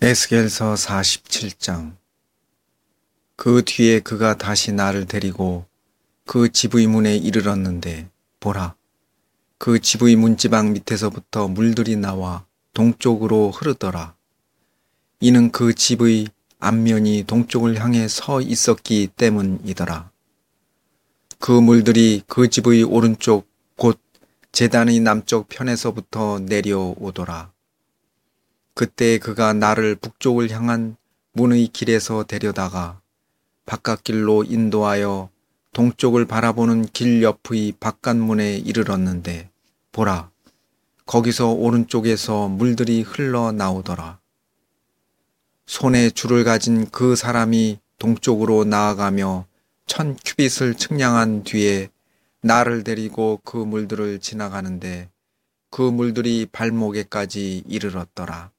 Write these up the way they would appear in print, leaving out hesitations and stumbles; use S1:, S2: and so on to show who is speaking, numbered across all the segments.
S1: 에스겔서 47장. 그 뒤에 그가 다시 나를 데리고 그 집의 문에 이르렀는데 보라, 그 집의 문지방 밑에서부터 물들이 나와 동쪽으로 흐르더라. 이는 그 집의 앞면이 동쪽을 향해 서 있었기 때문이더라. 그 물들이 그 집의 오른쪽 곧 제단의 남쪽 편에서부터 내려오더라. 그때 그가 나를 북쪽을 향한 문의 길에서 데려다가 바깥길로 인도하여 동쪽을 바라보는 길 옆의 바깥문에 이르렀는데 보라, 거기서 오른쪽에서 물들이 흘러나오더라. 손에 줄을 가진 그 사람이 동쪽으로 나아가며 1000규빗을 측량한 뒤에 나를 데리고 그 물들을 지나가는데 그 물들이 발목에까지 이르렀더라.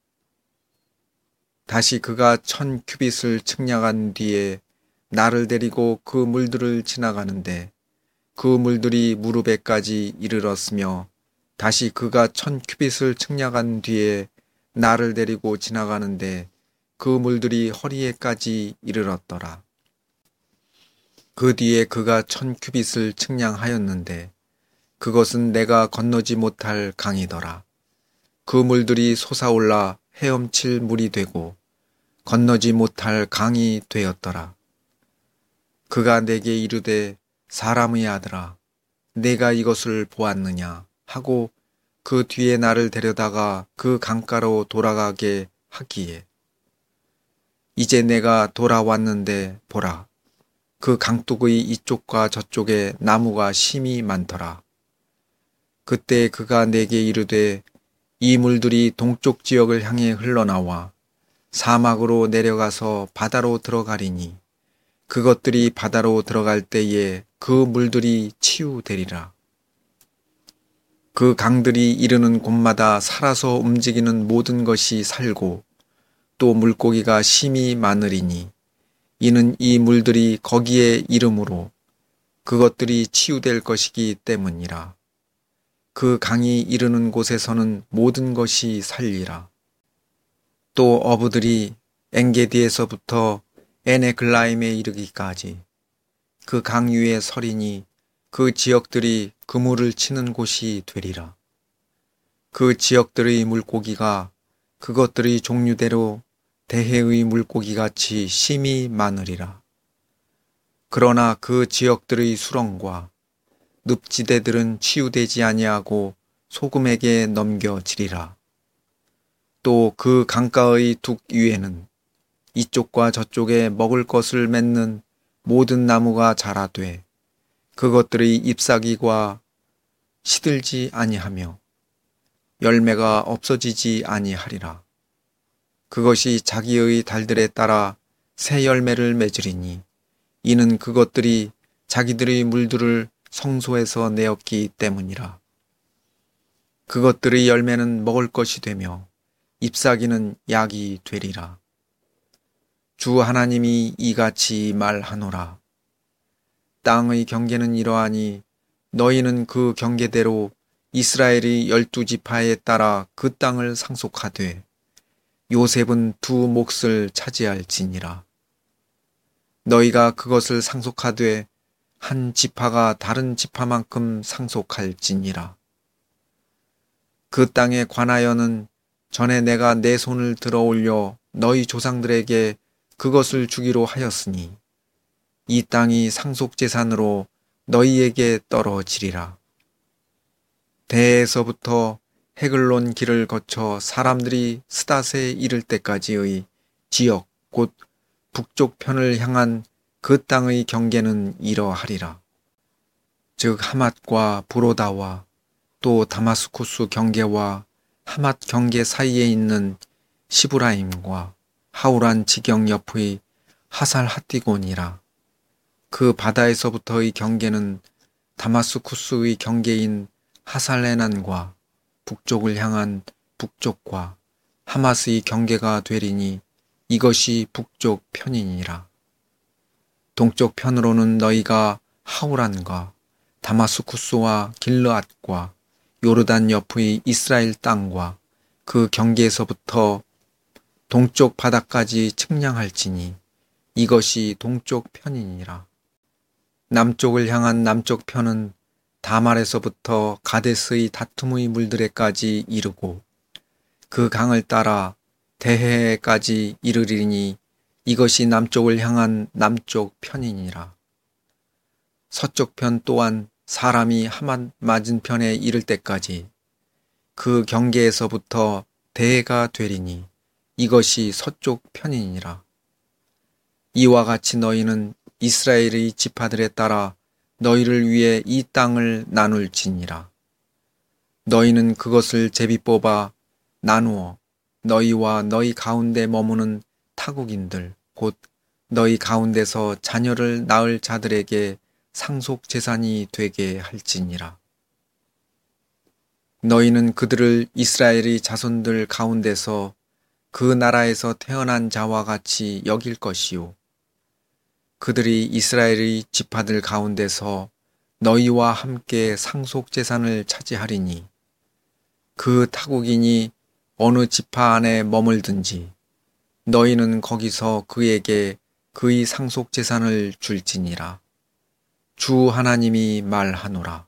S1: 다시 그가 1000규빗을 측량한 뒤에 나를 데리고 그 물들을 지나가는데 그 물들이 무릎에까지 이르렀으며 다시 그가 1000규빗을 측량한 뒤에 나를 데리고 지나가는데 그 물들이 허리에까지 이르렀더라. 그 뒤에 그가 1000규빗을 측량하였는데 그것은 내가 건너지 못할 강이더라. 그 물들이 솟아올라 헤엄칠 물이 되고 건너지 못할 강이 되었더라. 그가 내게 이르되 사람의 아들아, 내가 이것을 보았느냐 하고 그 뒤에 나를 데려다가 그 강가로 돌아가게 하기에 이제 내가 돌아왔는데 보라, 그 강둑의 이쪽과 저쪽에 나무가 심이 많더라. 그때 그가 내게 이르되 이 물들이 동쪽 지역을 향해 흘러나와 사막으로 내려가서 바다로 들어가리니 그것들이 바다로 들어갈 때에 그 물들이 치유되리라. 그 강들이 이르는 곳마다 살아서 움직이는 모든 것이 살고 또 물고기가 심이 많으리니 이는 이 물들이 거기에 이름으로 그것들이 치유될 것이기 때문이라. 그 강이 이르는 곳에서는 모든 것이 살리라. 또 어부들이 엔게디에서부터 에네글라임에 이르기까지 그 강 위에 서리니 그 지역들이 그물을 치는 곳이 되리라. 그 지역들의 물고기가 그것들의 종류대로 대해의 물고기같이 심이 많으리라. 그러나 그 지역들의 수렁과 늪지대들은 치유되지 아니하고 소금에게 넘겨지리라. 또 그 강가의 둑 위에는 이쪽과 저쪽에 먹을 것을 맺는 모든 나무가 자라되 그것들의 잎사귀가 시들지 아니하며 열매가 없어지지 아니하리라. 그것이 자기의 달들에 따라 새 열매를 맺으리니 이는 그것들이 자기들의 물들을 성소에서 내었기 때문이라. 그것들의 열매는 먹을 것이 되며 잎사귀는 약이 되리라. 주 하나님이 이같이 말하노라. 땅의 경계는 이러하니 너희는 그 경계대로 이스라엘의 12지파에 따라 그 땅을 상속하되 요셉은 두 몫을 차지할지니라. 너희가 그것을 상속하되 한 지파가 다른 지파만큼 상속할지니라. 그 땅에 관하여는 전에 내가 내 손을 들어 올려 너희 조상들에게 그것을 주기로 하였으니 이 땅이 상속재산으로 너희에게 떨어지리라. 대에서부터 헤글론 길을 거쳐 사람들이 스닷에 이를 때까지의 지역 곧 북쪽 편을 향한 그 땅의 경계는 이러하리라. 즉 하맛과 브로다와 또 다마스쿠스 경계와 하맛 경계 사이에 있는 시브라임과 하우란 지경 옆의 하살 핫디곤이라. 그 바다에서부터의 경계는 다마스쿠스의 경계인 하살레난과 북쪽을 향한 북쪽과 하맛의 경계가 되리니 이것이 북쪽 편이니라. 동쪽 편으로는 너희가 하우란과 다마스쿠스와 길르앗과 요르단 옆의 이스라엘 땅과 그 경계에서부터 동쪽 바다까지 측량할지니 이것이 동쪽 편이니라. 남쪽을 향한 남쪽 편은 다말에서부터 가데스의 다툼의 물들에까지 이르고 그 강을 따라 대해까지 이르리니 이것이 남쪽을 향한 남쪽 편이니라. 서쪽 편 또한 사람이 하맛 맞은편에 이를 때까지 그 경계에서부터 대해가 되리니 이것이 서쪽 편이니라. 이와 같이 너희는 이스라엘의 지파들에 따라 너희를 위해 이 땅을 나눌지니라. 너희는 그것을 제비 뽑아 나누어 너희와 너희 가운데 머무는 타국인들 곧 너희 가운데서 자녀를 낳을 자들에게 상속 재산이 되게 할지니라. 너희는 그들을 이스라엘의 자손들 가운데서 그 나라에서 태어난 자와 같이 여길 것이요. 그들이 이스라엘의 지파들 가운데서 너희와 함께 상속 재산을 차지하리니 그 타국인이 어느 지파 안에 머물든지 너희는 거기서 그에게 그의 상속 재산을 줄지니라. 주 하나님이 말하노라.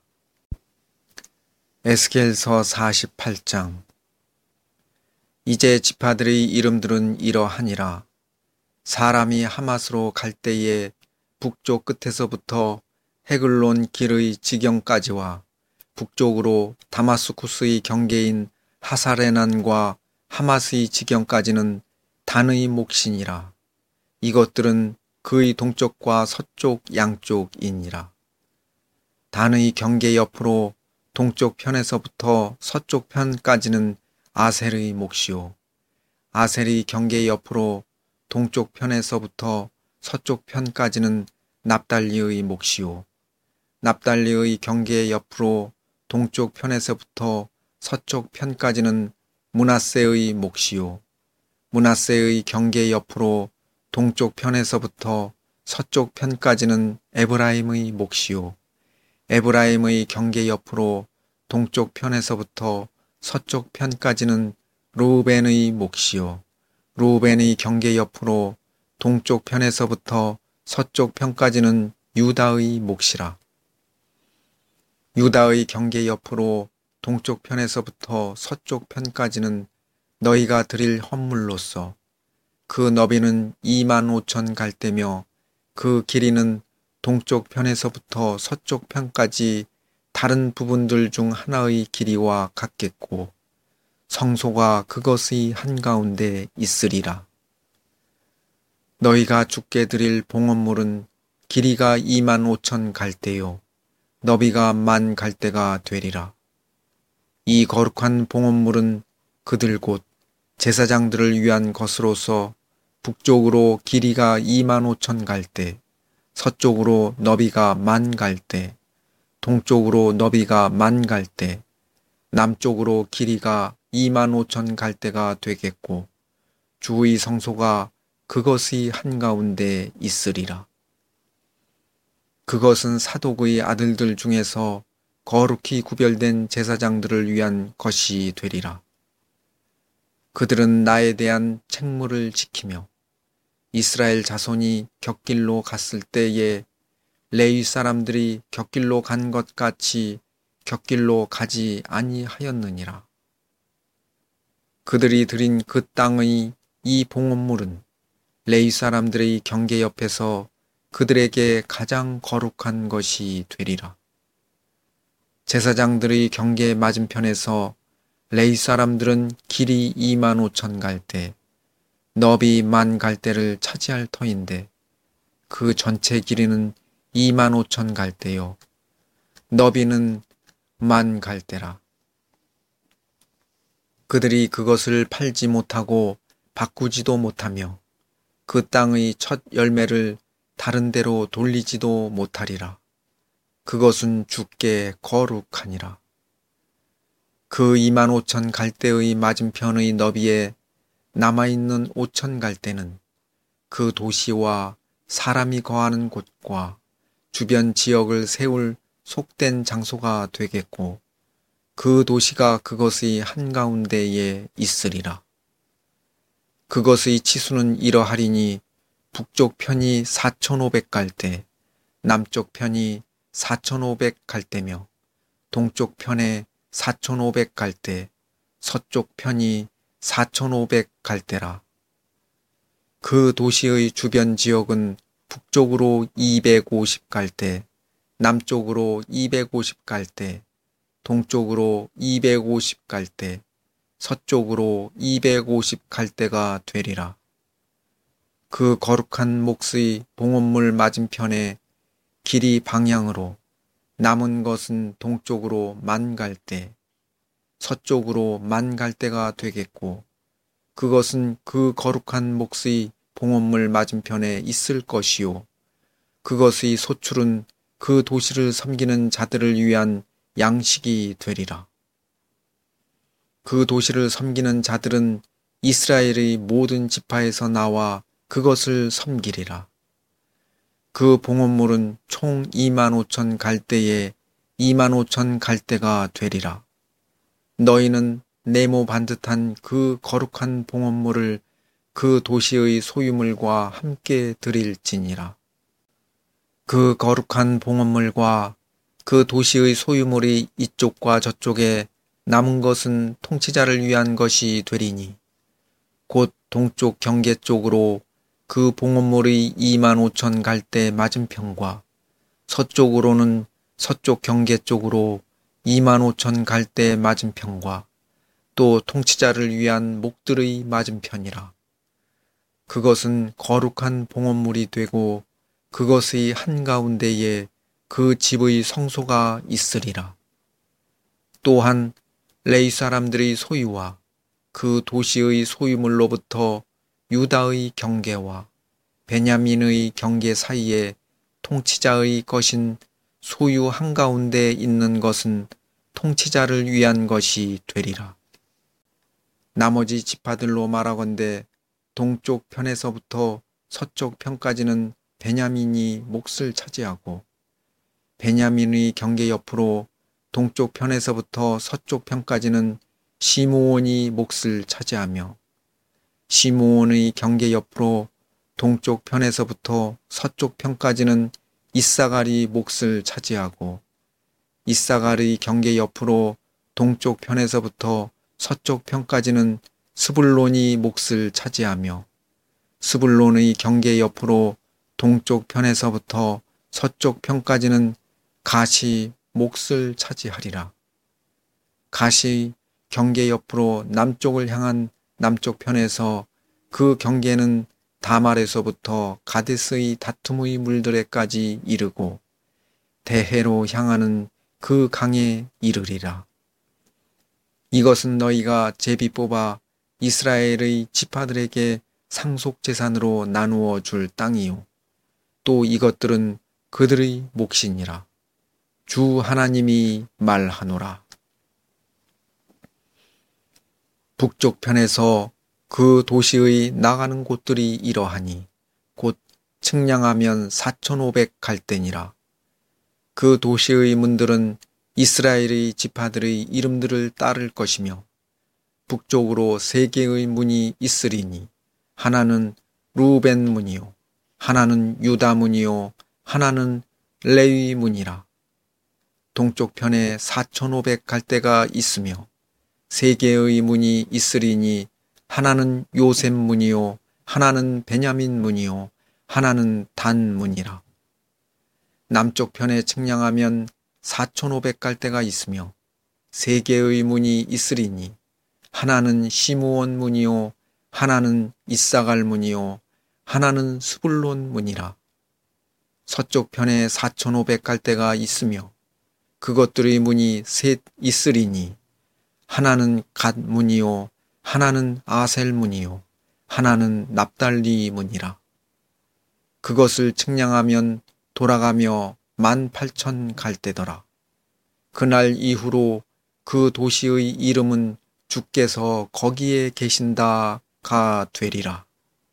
S1: 에스겔서 48장. 이제 지파들의 이름들은 이러하니라. 사람이 하맛으로 갈 때에 북쪽 끝에서부터 헤글론 길의 지경까지와 북쪽으로 다마스쿠스의 경계인 하사레난과 하맛의 지경까지는 단의 몫이니라. 이것들은 그의 동쪽과 서쪽 양쪽이니라. 단의 경계 옆으로 동쪽 편에서부터 서쪽 편까지는 아셀의 몫이요. 아셀의 경계 옆으로 동쪽 편에서부터 서쪽 편까지는 납달리의 몫이요. 납달리의 경계 옆으로 동쪽 편에서부터 서쪽 편까지는 므낫세의 몫이요. 므낫세의 경계 옆으로 동쪽 편에서부터 서쪽 편까지는 에브라임의 몫이요. 에브라임의 경계 옆으로 동쪽 편에서부터 서쪽 편까지는 르우벤의 몫이요. 르우벤의 경계 옆으로 동쪽 편에서부터 서쪽 편까지는 유다의 몫이라. 유다의 경계 옆으로 동쪽 편에서부터 서쪽 편까지는 너희가 드릴 헌물로서 그 너비는 25,000 갈대며 그 길이는 동쪽 편에서부터 서쪽 편까지 다른 부분들 중 하나의 길이와 같겠고 성소가 그것의 한가운데 있으리라. 너희가 주께 드릴 봉헌물은 길이가 25,000 갈대요 너비가 10,000 갈대가 되리라. 이 거룩한 봉헌물은 그들 곧 제사장들을 위한 것으로서 북쪽으로 길이가 25,000 갈대, 서쪽으로 너비가 10,000 갈대, 동쪽으로 너비가 10,000 갈대, 남쪽으로 길이가 25,000 갈대가 되겠고 주의 성소가 그것의 한가운데 있으리라. 그것은 사독의 아들들 중에서 거룩히 구별된 제사장들을 위한 것이 되리라. 그들은 나에 대한 책무를 지키며 이스라엘 자손이 곁길로 갔을 때에 레위 사람들이 곁길로 간 것 같이 곁길로 가지 아니하였느니라. 그들이 드린 그 땅의 이 봉헌물은 레위 사람들의 경계 옆에서 그들에게 가장 거룩한 것이 되리라. 제사장들의 경계 맞은편에서 레위 사람들은 길이 25,000 갈대, 너비 10,000 갈대를 차지할 터인데 그 전체 길이는 25,000 갈대요. 너비는 10,000 갈대라. 그들이 그것을 팔지 못하고 바꾸지도 못하며 그 땅의 첫 열매를 다른 데로 돌리지도 못하리라. 그것은 주께 거룩하니라. 그 25,000 갈대의 맞은편의 너비에 남아있는 5,000 갈대는 그 도시와 사람이 거하는 곳과 주변 지역을 세울 속된 장소가 되겠고 그 도시가 그것의 한가운데에 있으리라. 그것의 치수는 이러하리니 북쪽 편이 4,500갈대, 남쪽 편이 4,500갈대며 동쪽 편에 4,500갈대, 서쪽 편이 4,500갈대라. 그 도시의 주변 지역은 북쪽으로 250갈대, 남쪽으로 250갈대, 동쪽으로 250갈대, 서쪽으로 250갈대가 되리라. 그 거룩한 몫의 봉헌물 맞은편에 길이 방향으로 남은 것은 동쪽으로 10,000갈대, 서쪽으로 10,000갈대가 되겠고 그것은 그 거룩한 몫의 봉헌물 맞은편에 있을 것이요 그것의 소출은 그 도시를 섬기는 자들을 위한 양식이 되리라. 그 도시를 섬기는 자들은 이스라엘의 모든 지파에서 나와 그것을 섬기리라. 그 봉헌물은 총 25,000갈대에 25,000갈대가 되리라. 너희는 네모 반듯한 그 거룩한 봉헌물을 그 도시의 소유물과 함께 드릴지니라. 그 거룩한 봉헌물과 그 도시의 소유물이 이쪽과 저쪽에 남은 것은 통치자를 위한 것이 되리니 곧 동쪽 경계 쪽으로 그 봉헌물의 25,000갈대 맞은편과 서쪽으로는 서쪽 경계 쪽으로 25,000갈대 맞은편과 또 통치자를 위한 목들의 맞은편이라. 그것은 거룩한 봉헌물이 되고 그것의 한가운데에 그 집의 성소가 있으리라. 또한 레위 사람들의 소유와 그 도시의 소유물로부터 유다의 경계와 베냐민의 경계 사이에 통치자의 것인 소유 한가운데 있는 것은 통치자를 위한 것이 되리라. 나머지 지파들로 말하건대 동쪽 편에서부터 서쪽 편까지는 베냐민이 몫을 차지하고 베냐민의 경계 옆으로 동쪽 편에서부터 서쪽 편까지는 시므온이 몫을 차지하며 시므온의 경계 옆으로 동쪽 편에서부터 서쪽 편까지는 이사갈이 몫을 차지하고 이사갈의 경계 옆으로 동쪽 편에서부터 서쪽 편까지는 스불론이 몫을 차지하며 스불론의 경계 옆으로 동쪽 편에서부터 서쪽 편까지는 갓이 몫을 차지하리라. 갓이 경계 옆으로 남쪽을 향한 남쪽 편에서 그 경계는 다말에서부터 가데스의 다툼의 물들에까지 이르고 대해로 향하는 그 강에 이르리라. 이것은 너희가 제비 뽑아 이스라엘의 지파들에게 상속재산으로 나누어 줄 땅이요 또 이것들은 그들의 몫이니라. 주 하나님이 말하노라. 북쪽 편에서 그 도시의 나가는 곳들이 이러하니 곧 측량하면 4,500갈대니라. 그 도시의 문들은 이스라엘의 지파들의 이름들을 따를 것이며 북쪽으로 3개의 문이 있으리니 하나는 루벤 문이요 하나는 유다 문이요 하나는 레위 문이라. 동쪽 편에 4,500갈대가 있으며 3개의 문이 있으리니 하나는 요셉 문이요 하나는 베냐민 문이요 하나는 단 문이라. 남쪽 편에 측량하면 4,500갈대가 있으며 3개의 문이 있으리니 하나는 시므온 문이요 하나는 이사갈 문이요 하나는 스불론 문이라. 서쪽 편에 4,500갈대가 있으며 그것들의 문이 셋 있으리니 하나는 갓 문이요 하나는 아셀 문이요 하나는 납달리 문이라. 그것을 측량하면 돌아가며 18,000갈대더라. 그날 이후로 그 도시의 이름은 주께서 거기에 계신다가 되리라.